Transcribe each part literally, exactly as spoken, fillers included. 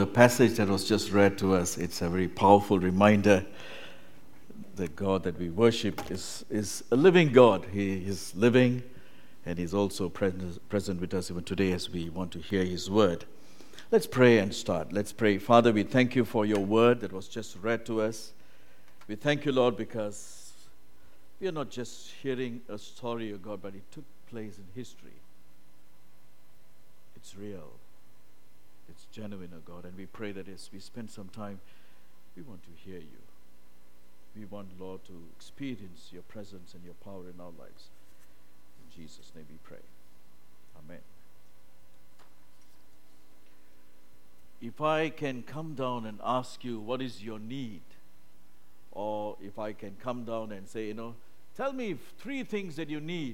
the passage that was just read to us, it's a very powerful reminder that God that we worship is, is a living God. He is living, and He's also present, present with us even today as we want to hear His word. Let's pray and start. Let's pray. Father, we thank You for Your word that was just read to us. We thank You, Lord, because we are not just hearing a story, O God, but it took place in history. It's real. It's genuine, O God, and we pray that as we spend some time, we want to hear You. We want, Lord, to experience Your presence and Your power in our lives. In Jesus' name we pray. Amen. If I can come down and ask you, what is your need? Or if I can come down and say, you know, tell me three things that you need.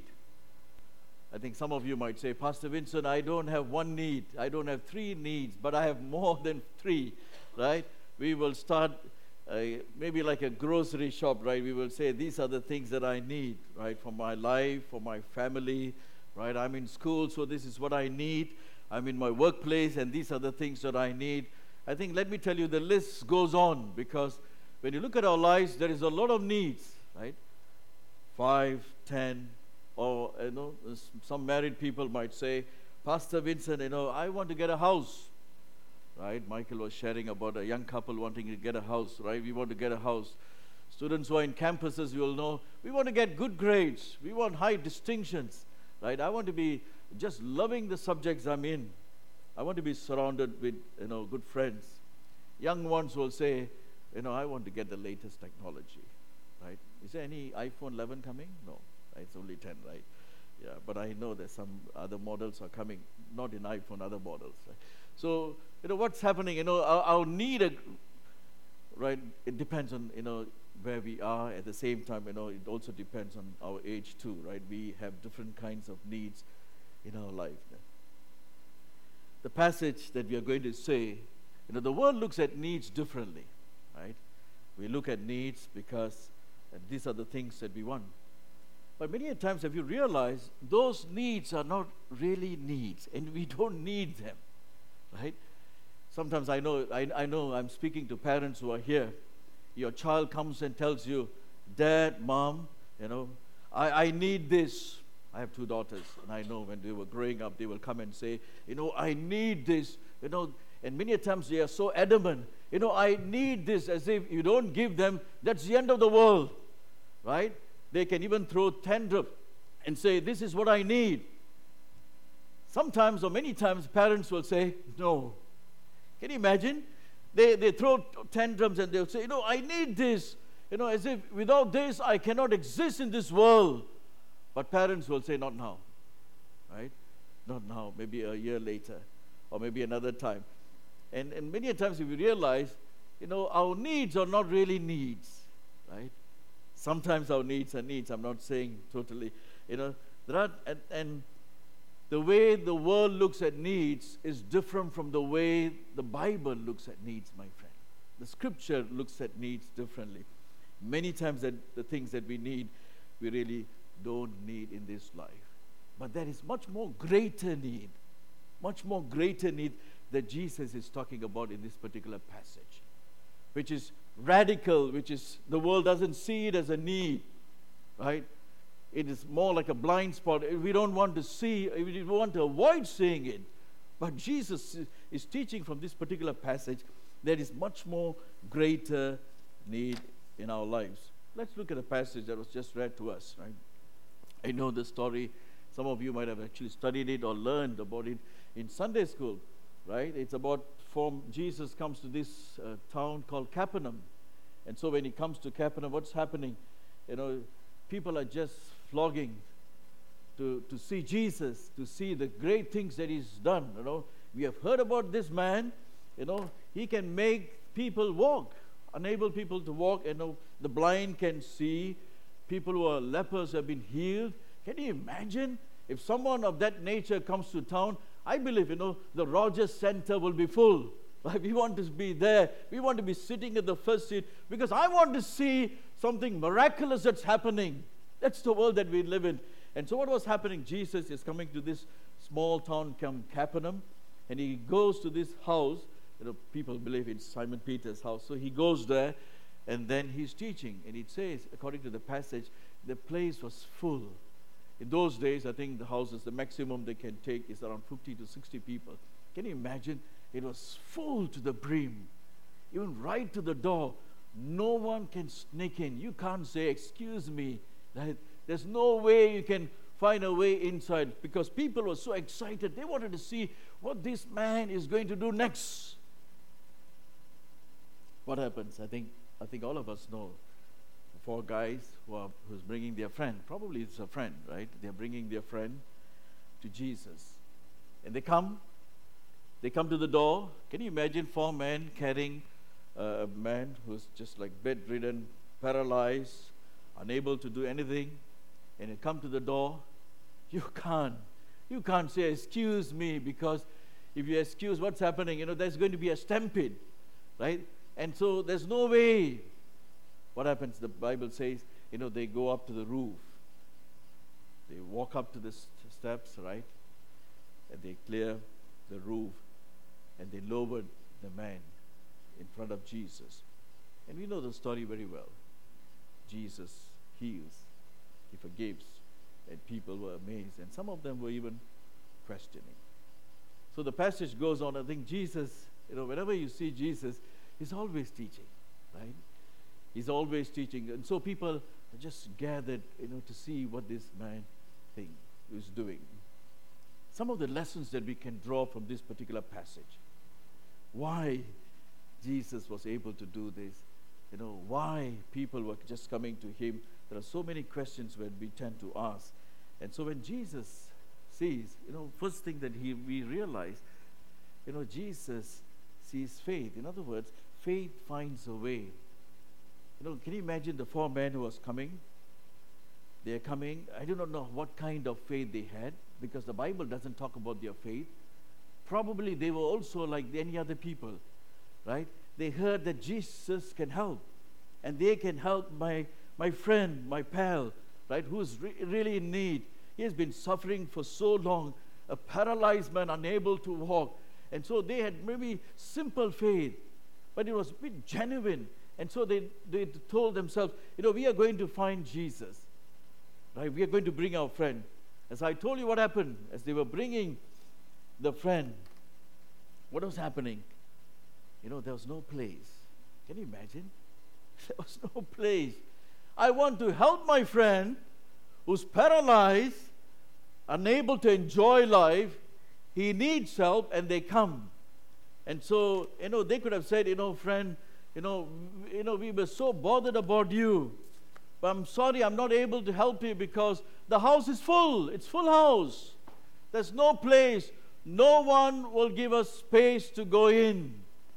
I think some of you might say, Pastor Vincent, I don't have one need. I don't have three needs, but I have more than three, right? We will start uh, maybe like a grocery shop, right? We will say, these are the things that I need, right? For my life, for my family, right? I'm in school, so this is what I need. I'm in my workplace, and these are the things that I need. I think, let me tell you, the list goes on, because when you look at our lives, there is a lot of needs, right? Five, ten, or, you know, some married people might say, Pastor Vincent, you know, I want to get a house, right? Michael was sharing about a young couple wanting to get a house, right? We want to get a house. Students who are in campuses, you will know, we want to get good grades. We want high distinctions, right? I want to be just loving the subjects I'm in. I want to be surrounded with, you know, good friends. Young ones will say, you know, I want to get the latest technology, right? Is there any iPhone eleven coming? No. It's only ten, right? Yeah, but I know that some other models are coming, not in iPhone, other models, right? So, you know, what's happening, you know, our, our need, a, right, it depends on, you know, where we are. At the same time, you know, it also depends on our age too, right? We have different kinds of needs in our life. The passage that we are going to say, you know, the world looks at needs differently, right? We look at needs because these are the things that we want. But many a times, have you realized, those needs are not really needs, and we don't need them, right? Sometimes I know, I, I know I'm speaking to parents who are here. Your child comes and tells you, Dad, Mom, you know, I, I need this. I have two daughters, and I know when they were growing up, they will come and say, you know, I need this, you know, and many a times they are so adamant, you know, I need this, as if you don't give them, that's the end of the world, right? They can even throw tantrum and say, this is what I need. Sometimes or many times parents will say, no. Can you imagine? They, they throw tantrums and they'll say, you know, I need this. You know, as if without this I cannot exist in this world. But parents will say, not now. Right? Not now. Maybe a year later. Or maybe another time. And, and many times if you realize, you know, our needs are not really needs. Right? Sometimes our needs are needs. I'm not saying totally, you know, there are, and, and the way the world looks at needs is different from the way the Bible looks at needs, my friend. The Scripture looks at needs differently. Many times that the things that we need, we really don't need in this life. But there is much more greater need, much more greater need that Jesus is talking about in this particular passage, which is radical, which is the world doesn't see it as a need, right? It is more like a blind spot. We don't want to see, we want to avoid seeing it. But Jesus is teaching from this particular passage there is much more greater need in our lives. Let's look at a passage that was just read to us, right? I know the story. Some of you might have actually studied it or learned about it in Sunday school, right? It's about from Jesus comes to this uh, town called Capernaum. And so when he comes to Capernaum, what's happening? You know, people are just flogging to, to see Jesus, to see the great things that he's done. You know, we have heard about this man. You know, he can make people walk, unable people to walk. You know, the blind can see. People who are lepers have been healed. Can you imagine if someone of that nature comes to town? I believe, you know, the Rogers Center will be full. Right? We want to be there. We want to be sitting at the first seat because I want to see something miraculous that's happening. That's the world that we live in. And so what was happening? Jesus is coming to this small town called Capernaum, and he goes to this house you know, people believe it's Simon Peter's house. So he goes there, and then he's teaching. And it says, according to the passage, the place was full. In those days, I think the houses, the maximum they can take is around fifty to sixty people. Can you imagine? It was full to the brim, even right to the door. No one can sneak in. You can't say, excuse me. Right? There's no way you can find a way inside, because people were so excited. They wanted to see what this man is going to do next. What happens? I think I think all of us know. Four guys who are who's bringing their friend. Probably it's a friend, right? They're bringing their friend to Jesus. And they come. They come to the door. Can you imagine four men carrying uh, a man who's just like bedridden, paralyzed, unable to do anything? And they come to the door. You can't. You can't say, excuse me, because if you excuse what's happening, you know, there's going to be a stampede, right? And so there's no way. What happens? The Bible says, you know, they go up to the roof. They walk up to the st- steps, right? And they clear the roof. And they lowered the man in front of Jesus. And we know the story very well. Jesus heals. He forgives. And people were amazed. And some of them were even questioning. So the passage goes on. I think Jesus, you know, whenever you see Jesus, he's always teaching, right? He's always teaching. And so people are just gathered, you know, to see what this man thing is doing. Some of the lessons that we can draw from this particular passage. Why Jesus was able to do this. You know, why people were just coming to him. There are so many questions that we tend to ask. And so when Jesus sees, you know, first thing that he we realize, you know, Jesus sees faith. In other words, faith finds a way. You know, can you imagine the four men who was coming? They are coming. I do not know what kind of faith they had, because the Bible doesn't talk about their faith. Probably they were also like any other people, right? They heard that Jesus can help, and they can help my my friend, my pal, right, who's re- really in need. He has been suffering for so long, a paralyzed man unable to walk. And so they had maybe simple faith, but it was a bit genuine. And so they, they told themselves, you know, we are going to find Jesus. Right? We are going to bring our friend. As I told you what happened, as they were bringing the friend, what was happening? You know, there was no place. Can you imagine? There was no place. I want to help my friend who's paralyzed, unable to enjoy life. He needs help, and they come. And so, you know, they could have said, you know, friend, You know, you know, we were so bothered about you. But I'm sorry, I'm not able to help you because the house is full. It's full house. There's no place. No one will give us space to go in.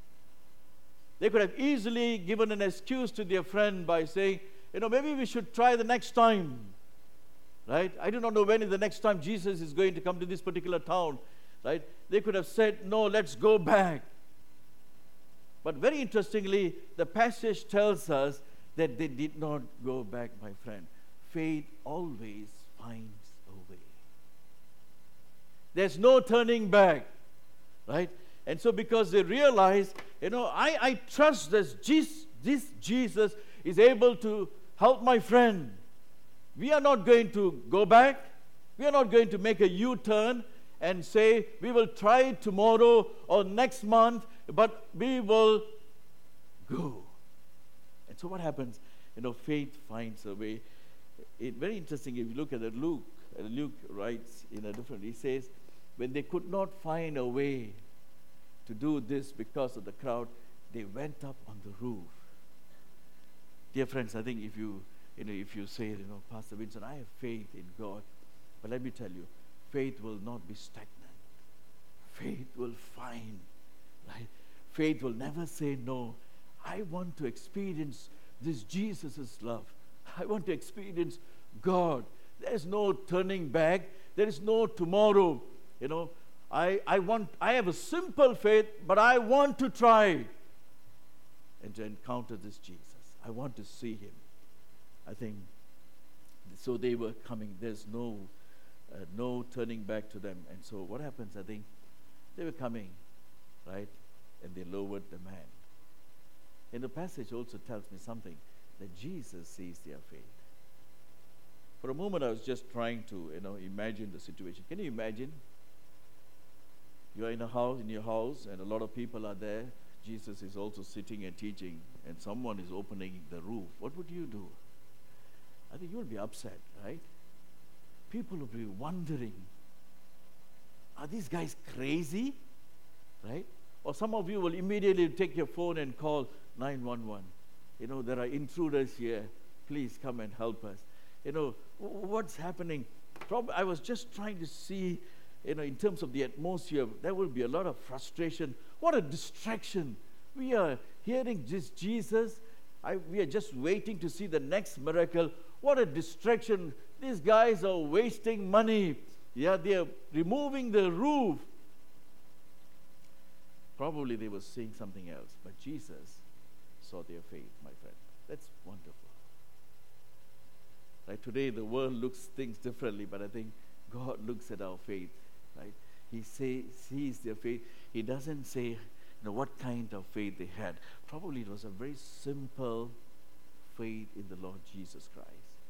They could have easily given an excuse to their friend by saying, you know, maybe we should try the next time. Right? I do not know when is the next time Jesus is going to come to this particular town. Right? They could have said, no, let's go back. But very interestingly, the passage tells us that they did not go back, my friend. Faith always finds a way. There's no turning back, right? And so because they realize, you know, I, I trust that this, this Jesus is able to help my friend. We are not going to go back. We are not going to make a U-turn and say, we will try tomorrow or next month, but we will go. And so what happens? You know, faith finds a way. It, very interesting, if you look at the Luke, uh, Luke writes in a different, he says, when they could not find a way to do this because of the crowd, they went up on the roof. Dear friends, I think if you, you know, if you say, you know, Pastor Vincent, I have faith in God, but let me tell you, faith will not be stagnant. Faith will find, right? Faith will never say no. I want to experience this Jesus' love. I want to experience God. There's no turning back. There is no tomorrow. You know, I, I want, I have a simple faith, but I want to try and to encounter this Jesus. I want to see him. I think, so they were coming. There's no, uh, no turning back to them. And so what happens, I think, they were coming, right? and they lowered the man. And the passage also tells me something, that Jesus sees their faith. For a moment, I was just trying to, you know, imagine the situation. Can you imagine? You are in a house, in your house, and a lot of people are there. Jesus is also sitting and teaching, and someone is opening the roof. What would you do? I think you will be upset, right? People will be wondering, are these guys crazy? Right? Or some of you will immediately take your phone and call nine one one. You know, there are intruders here. Please come and help us. You know, w- what's happening? Prob- I was just trying to see, you know, in terms of the atmosphere, there will be a lot of frustration. What a distraction. We are hearing this Jesus. I, we are just waiting to see the next miracle. What a distraction. These guys are wasting money. Yeah, they are removing the roof. Probably they were seeing something else. But Jesus saw their faith, my friend. That's wonderful. Right? Today the world looks things differently, but I think God looks at our faith. Right? He say, sees their faith. He doesn't say, you know, what kind of faith they had. Probably it was a very simple faith in the Lord Jesus Christ.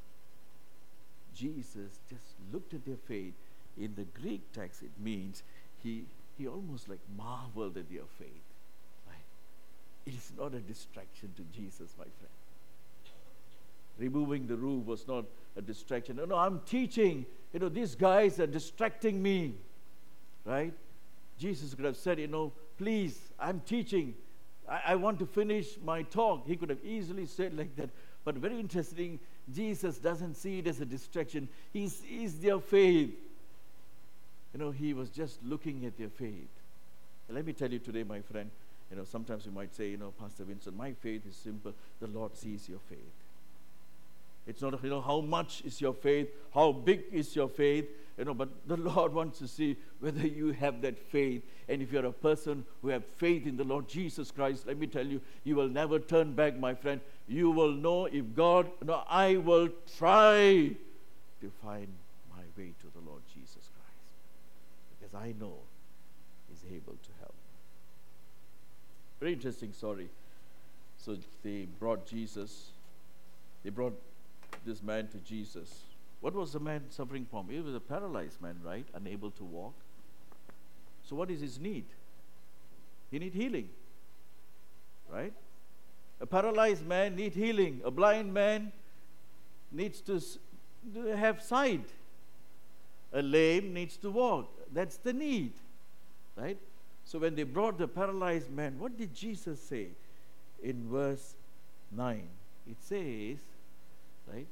Jesus just looked at their faith. In the Greek text, it means he he almost like marveled at their faith. Right? It is not a distraction to Jesus, my friend. Removing the roof was not a distraction. No, no, I'm teaching. You know, these guys are distracting me. Right? Jesus could have said, you know, please, I'm teaching. I, I want to finish my talk. He could have easily said like that. But very interesting, Jesus doesn't see it as a distraction. He sees their faith. You know, he was just looking at their faith. And let me tell you today, my friend, you know, sometimes you might say, you know, Pastor Vincent, my faith is simple. The Lord sees your faith. It's not, you know, how much is your faith, how big is your faith, you know, but the Lord wants to see whether you have that faith. And if you're a person who have faith in the Lord Jesus Christ, let me tell you, you will never turn back, my friend. You will know if God, you know, I will try to find my way to the Lord Jesus Christ. Because I know He's able to help. Very interesting story. So they brought Jesus, they brought this man to Jesus. What was the man suffering from? He was a paralyzed man, right? Unable to walk. So what is his need? He needs healing, right? A paralyzed man needs healing. A blind man needs to have sight. A lame needs to walk. That's the need, right? So when they brought the paralyzed man, what did Jesus say in verse nine? It says, right?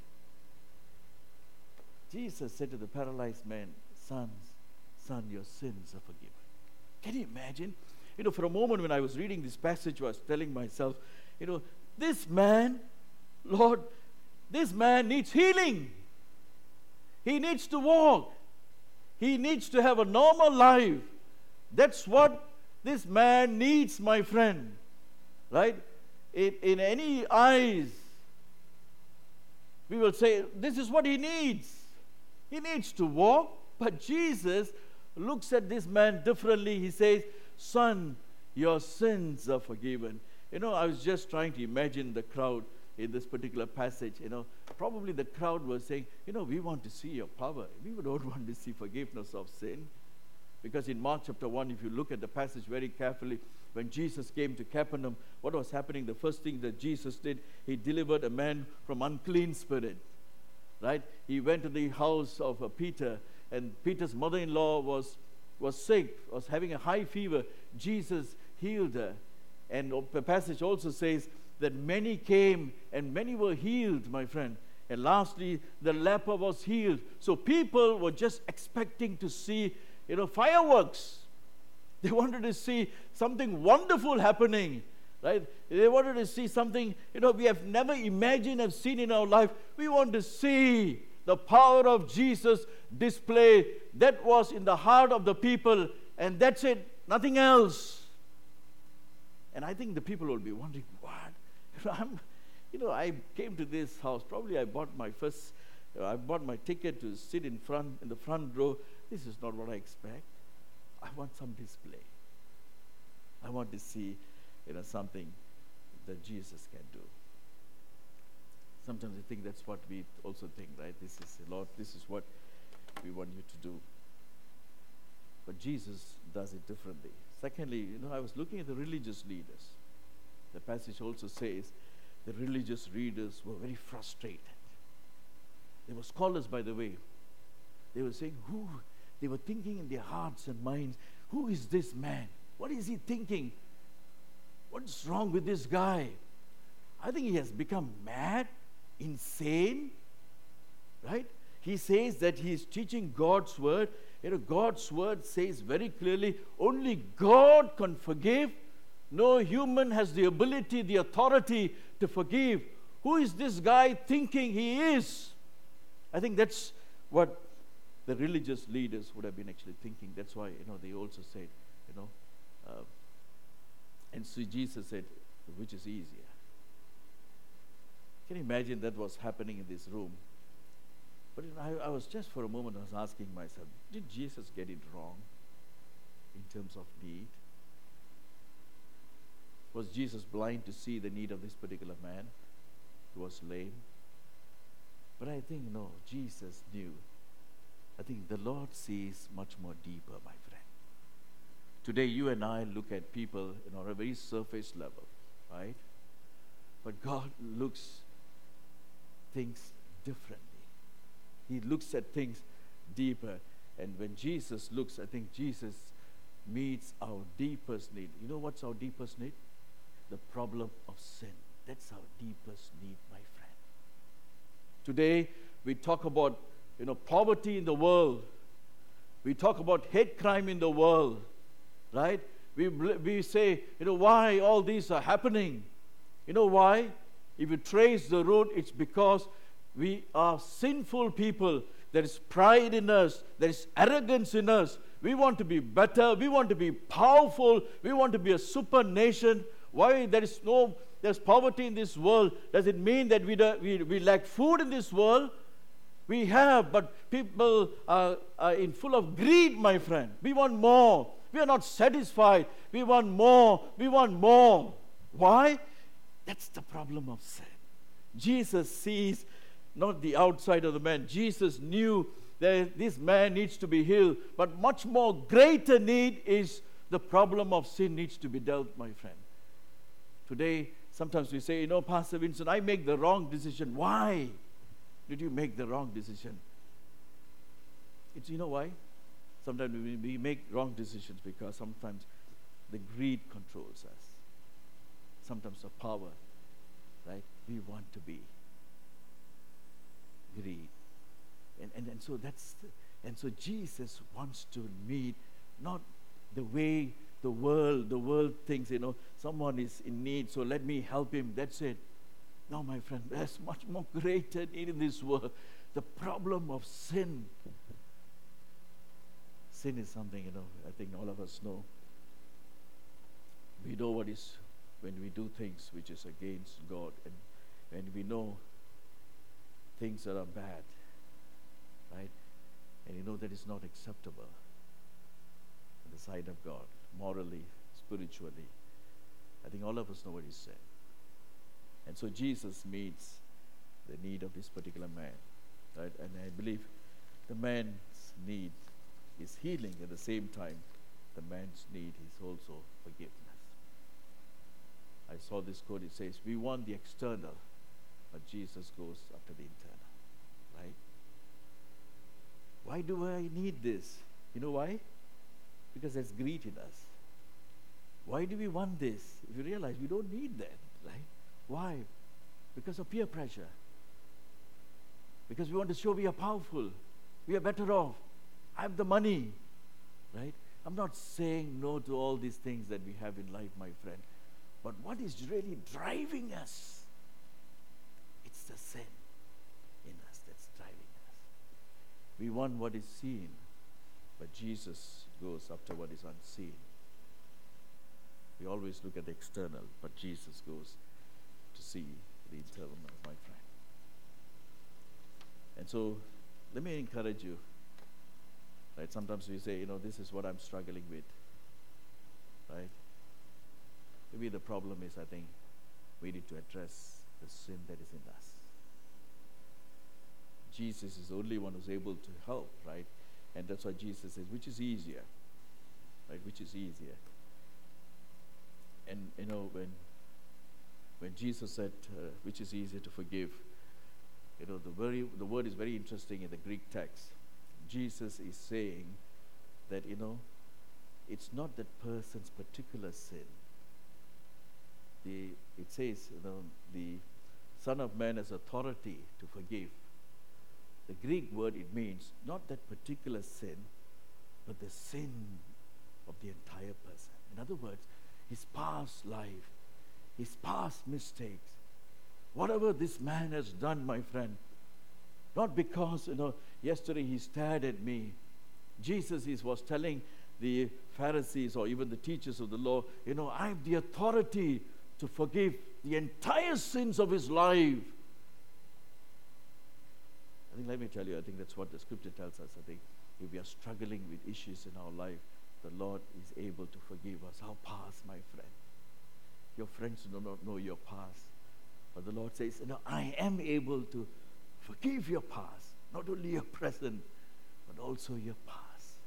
Jesus said to the paralyzed man, Son, son, your sins are forgiven. Can you imagine? You know, for a moment when I was reading this passage, I was telling myself, you know, this man, Lord, this man needs healing. He needs to walk. He needs to have a normal life. That's what this man needs, my friend. Right? In, in any eyes, we will say, this is what he needs. He needs to walk. But Jesus looks at this man differently. He says, Son, your sins are forgiven. You know, I was just trying to imagine the crowd in this particular passage. You know, probably the crowd was saying, you know, we want to see your power. We don't want to see forgiveness of sin. Because in Mark chapter one, if you look at the passage very carefully, when Jesus came to Capernaum, what was happening? The first thing that Jesus did, he delivered a man from unclean spirit. Right? He went to the house of uh, Peter, and Peter's mother-in-law was, was sick, was having a high fever. Jesus healed her. And the passage also says that many came and many were healed, my friend. And lastly, the leper was healed. So people were just expecting to see, you know, fireworks. They wanted to see something wonderful happening, right? They wanted to see something, you know, we have never imagined, have seen in our life. We want to see the power of Jesus displayed. That was in the heart of the people, and that's it, nothing else. And I think the people will be wondering, what? I'm, you know, I came to this house. Probably I bought my first, uh, I bought my ticket to sit in front, in the front row. This is not what I expect. I want some display. I want to see, you know, something that Jesus can do. Sometimes I think that's what we also think, right? This is, Lord, this is what we want you to do. But Jesus does it differently. Secondly, you know, I was looking at the religious leaders. The passage also says the religious leaders were very frustrated. They were scholars, by the way. They were saying, who? They were thinking in their hearts and minds, who is this man? What is he thinking? What's wrong with this guy? I think he has become mad, insane, right? He says that he is teaching God's word. You know, God's word says very clearly, only God can forgive. No human has the ability, the authority to forgive. Who is this guy thinking he is? I think that's what the religious leaders would have been actually thinking. That's why, you know, they also said, you know, uh, and so Jesus said, which is easier? Can you imagine that was happening in this room? But you know, I, I was just for a moment, I was asking myself, did Jesus get it wrong in terms of need? Was Jesus blind to see the need of this particular man who was lame? But I think, no, Jesus knew. I think the Lord sees much more deeper, my friend. Today, you and I look at people, you know, on a very surface level, right? But God looks things differently. He looks at things deeper. And when Jesus looks, I think Jesus meets our deepest need. You know what's our deepest need? The problem of sin. That's our deepest need, my friend. Today, we talk about, you know, poverty in the world. We talk about hate crime in the world, right? We, we say, you know, why all these are happening? You know why? If you trace the root, it's because we are sinful people. There is pride in us. There is arrogance in us. We want to be better. We want to be powerful. We want to be a super nation. Why there is no, there's poverty in this world? Does it mean that we, do, we, we lack food in this world? We have, but people are, are in full of greed, my friend. We want more. We are not satisfied. We want more. We want more. Why? That's the problem of sin. Jesus sees not the outside of the man. Jesus knew that this man needs to be healed, but much more greater need is the problem of sin needs to be dealt, my friend. Today, sometimes we say, you know, Pastor Vincent, I make the wrong decision. Why did you make the wrong decision? It's, you know why? Sometimes we, we make wrong decisions because sometimes the greed controls us. Sometimes the power, right? We want to be greed. And, and, and so that's, the, and so Jesus wants to meet not the way the world, the world thinks, you know, someone is in need, so let me help him. That's it. No, my friend, there's much more greater need in this world. The problem of sin. Sin is something, you know, I think all of us know. We know what is when we do things which is against God, and when we know things that are bad, right? And you know that is not acceptable in the sight of God, morally, spiritually. I think all of us know what he's saying. And so Jesus meets the need of this particular man, right? And I believe the man's need is healing. At the same time, the man's need is also forgiveness. I saw this quote, it says, we want the external, but Jesus goes after the internal, right? Why do I need this? You know why? Because there's greed in us. Why do we want this? If you realize we don't need that, right? Why? Because of peer pressure. Because we want to show we are powerful. We are better off. I have the money, right? I'm not saying no to all these things that we have in life, my friend. But what is really driving us? It's the sin in us that's driving us. We want what is seen, but Jesus goes after what is unseen. We always look at the external, but Jesus goes to see the internal, my friend. And so, let me encourage you. Right? Sometimes we say, you know, this is what I'm struggling with. Right? Maybe the problem is, I think, we need to address the sin that is in us. Jesus is the only one who's able to help, right? And that's why Jesus says, which is easier? Right? Which is easier? And, you know, when when Jesus said, uh, which is easier to forgive, you know, the very the word is very interesting in the Greek text. Jesus is saying that, you know, it's not that person's particular sin. The it says, you know, the Son of Man has authority to forgive. The Greek word, it means not that particular sin, but the sin of the entire person. In other words, his past life, his past mistakes, whatever this man has done, my friend, not because, you know, yesterday he stared at me. Jesus is, was telling the Pharisees or even the teachers of the law, you know, I have the authority to forgive the entire sins of his life. I think, let me tell you, I think that's what the scripture tells us. I think if we are struggling with issues in our life, the Lord is able to forgive us. Our past, my friend. Your friends do not know your past. But the Lord says, you know, I am able to forgive your past. Not only your present, but also your past.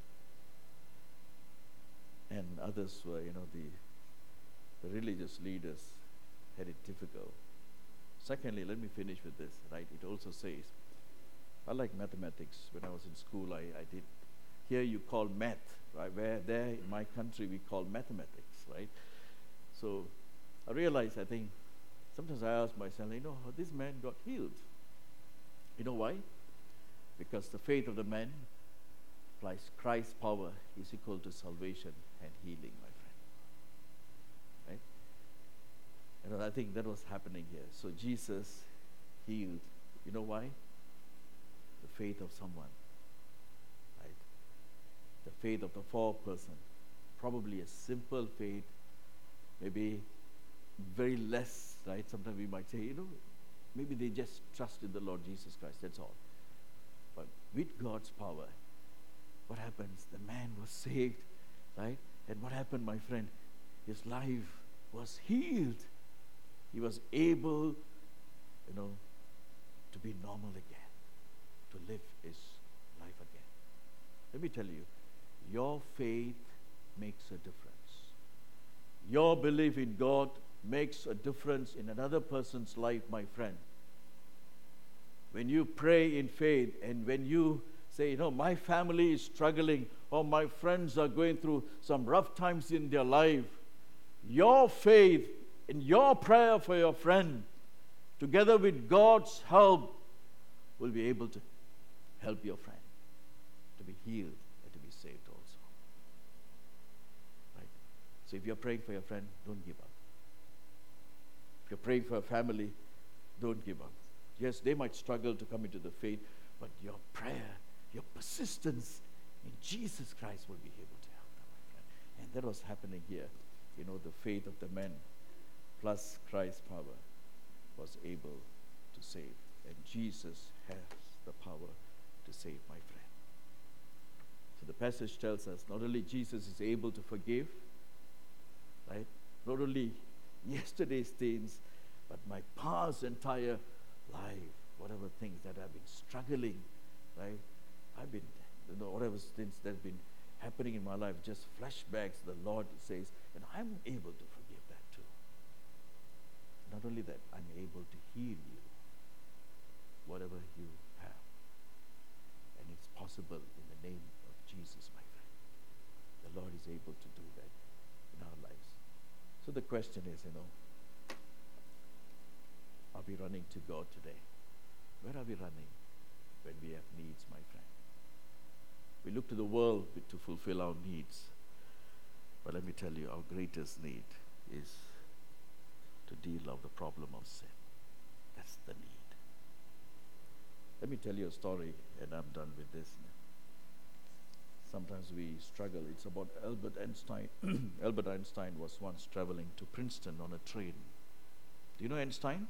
And others were, you know, the, the religious leaders had it difficult. Secondly, let me finish with this, right? It also says, I like mathematics. When I was in school, I, I did. Here you call math, right? Where there in my country we call mathematics, right? So I realized, I think, sometimes I ask myself, you know, how this man got healed. You know why? Because the faith of the man plus Christ's power is equal to salvation and healing, my friend. Right? And I think that was happening here. So Jesus healed. You know why? The faith of someone. Right? The faith of the fourth person. Probably a simple faith, maybe very less, right? Sometimes we might say, you know, maybe they just trust in the Lord Jesus Christ, that's all. But with God's power, what happens? The man was saved, right? And what happened, my friend? His life was healed. He was able, you know, to be normal again, to live his life again. Let me tell you, your faith makes a difference. Your belief in God makes a difference in another person's life, my friend. When you pray in faith and when you say, you know, my family is struggling or my friends are going through some rough times in their life, your faith in your prayer for your friend, together with God's help, will be able to help your friend to be healed and to be saved also. Right? So if you're praying for your friend, don't give up. If you're praying for a family, don't give up. Yes, they might struggle to come into the faith, but your prayer, your persistence in Jesus Christ will be able to help them, my friend. And that was happening here. You know, the faith of the man plus Christ's power was able to save. And Jesus has the power to save, my friend. So the passage tells us not only Jesus is able to forgive, right? Not only yesterday's things, but my past entire life, whatever things that I've been struggling, right? I've been, you know, whatever things that have been happening in my life, just flashbacks, the Lord says, and I'm able to forgive that too. Not only that, I'm able to heal you, whatever you have. And it's possible in the name of Jesus, my friend. The Lord is able to do that in our lives. So the question is, you know, are we running to God today? Where are we running when we have needs, my friend? We look to the world to fulfill our needs. But let me tell you, our greatest need is to deal with the problem of sin. That's the need. Let me tell you a story, and I'm done with this. Sometimes we struggle. It's about Albert Einstein. Albert Einstein was once traveling to Princeton on a train. Do you know Einstein?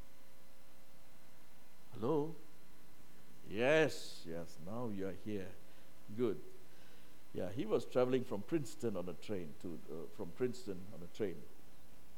Hello? Yes, yes, now you are here. Good. Yeah, he was traveling from Princeton on a train to uh, from Princeton on a train.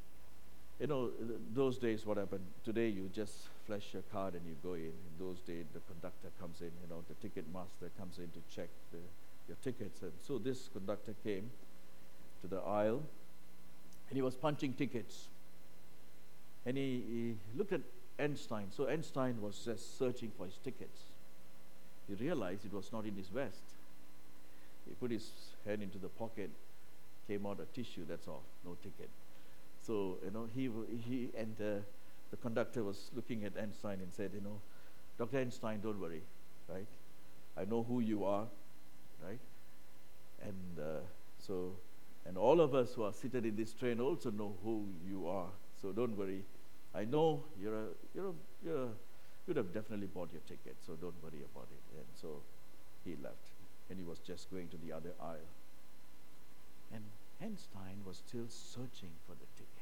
You know, th- those days what happened? Today you just flash your card and you go in. In those days the conductor comes in, you know, the ticket master comes in to check the, your tickets. And so this conductor came to the aisle and he was punching tickets. And he, he looked at Einstein. So Einstein was just searching for his tickets. He realized it was not in his vest. He put his hand into the pocket, came out a tissue, that's all, no ticket. So, you know, he, he and uh, the conductor was looking at Einstein and said, you know, Doctor Einstein, don't worry, right? I know who you are, right? And uh, so, and all of us who are seated in this train also know who you are. So don't worry. I know you're a, you're a, you're a, you'd have definitely bought your ticket, so don't worry about it. And so he left, and he was just going to the other aisle. And Einstein was still searching for the ticket.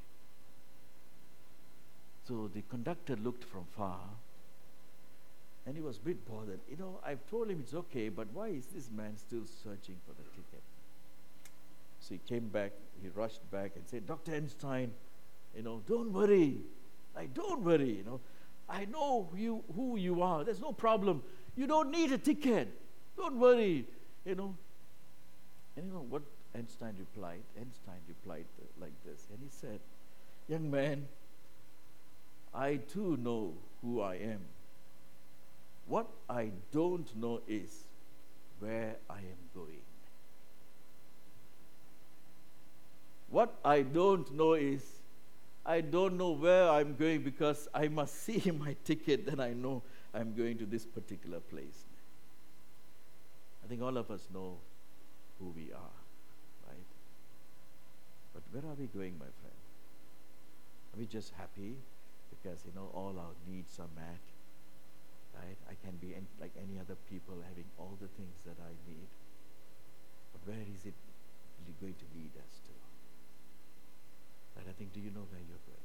So the conductor looked from far, and he was a bit bothered. You know, I've told him it's okay, but why is this man still searching for the ticket? So he came back, he rushed back and said, Doctor Einstein, you know, don't worry. Like, don't worry, you know. I know you who you are. There's no problem. You don't need a ticket. Don't worry, you know. And you know what Einstein replied? Einstein replied uh, like this. And he said, young man, I too know who I am. What I don't know is where I am going. What I don't know is I don't know where I'm going, because I must see my ticket, then I know I'm going to this particular place. I think all of us know who we are, right? But where are we going, my friend? Are we just happy because, you know, all our needs are met, right? I can be en- like any other people, having all the things that I need. But where is it really going to lead us to? Right? I think, do you know where you're going?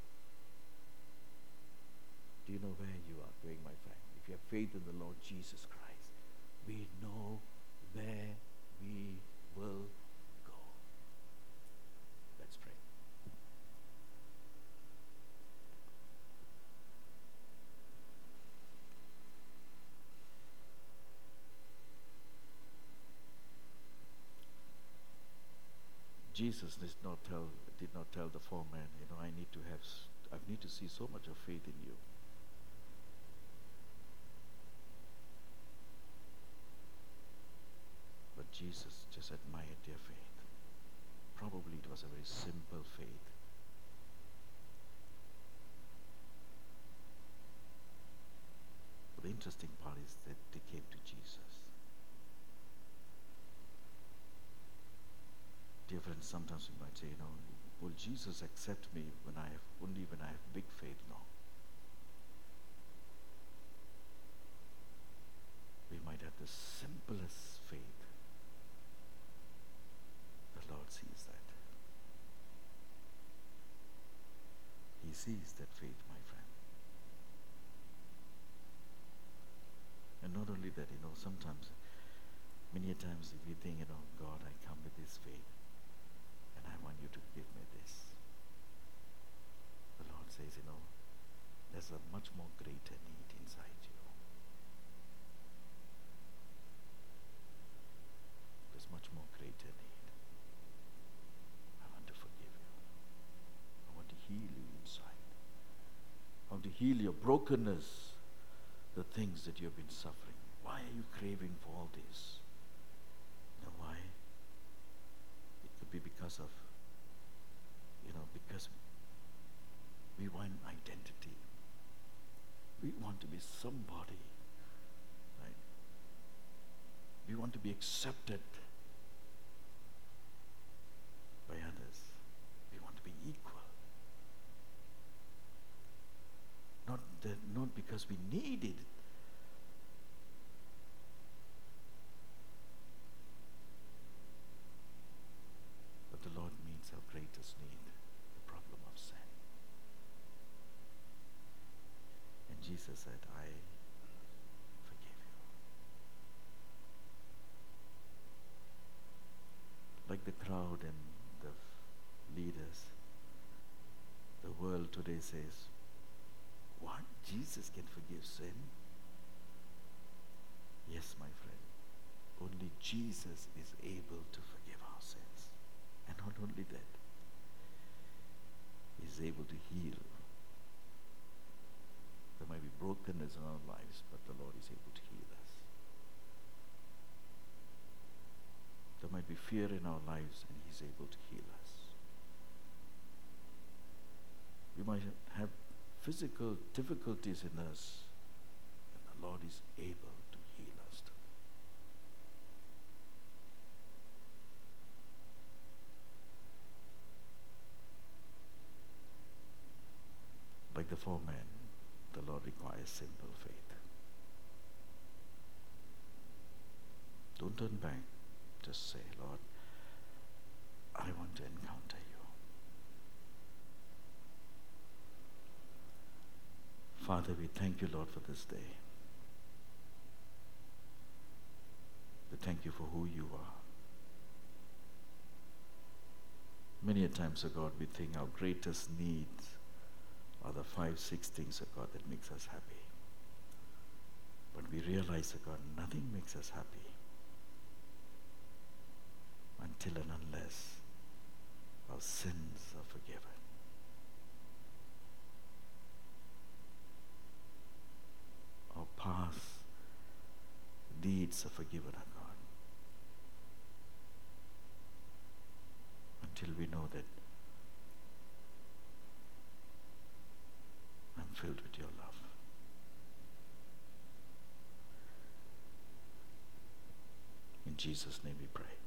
Do you know where you are going, my friend? If you have faith in the Lord Jesus Christ, we know where we will go. Let's pray. Jesus did not tell did not tell the foreman, you know, I need to have I need to see so much of faith in you. But Jesus just admired their faith. Probably it was a very simple faith. But the interesting part is that they came to Jesus. Dear friends, sometimes we might say, you know, will Jesus accept me when I have only when I have big faith? No. We might have the simplest faith. The Lord sees that. He sees that faith, my friend. And not only that, you know, sometimes, many a times if we think, you know, God, I come with this faith, and I want you to give me this. The Lord says, you know, there's a much more greater need inside you. There's much more greater need. I want to forgive you. I want to heal you inside. I want to heal your brokenness, the things that you've been suffering. Why are you craving for all this? You know why? It could be because of, you know, because we want identity. We want to be somebody, right? We want to be accepted by others. We want to be equal. Not that, not because we need it. But the Lord meets our greatest need, the problem of sin. And Jesus said, I forgive you. Like the crowd and the leaders, the world today says, what? Jesus can forgive sin? Yes, my friend. Only Jesus is able to forgive our sins. And not only that, He is able to heal. There might be brokenness in our lives, but the Lord is able to heal us. There might be fear in our lives, and He's able to heal us. We might have physical difficulties in us, and the Lord is able to heal us too. Like the four men, the Lord requires simple faith. Don't turn back. Just say, Lord, I want to encounter you. Father, we thank you, Lord, for this day. We thank you for who you are. Many a times, O God, we think our greatest needs are the five, six things, O God, that makes us happy. But we realize, O God, nothing makes us happy until and unless our sins are forgiven. Our past deeds are forgiven, O God. Until we know that I'm filled with your love. In Jesus' name we pray.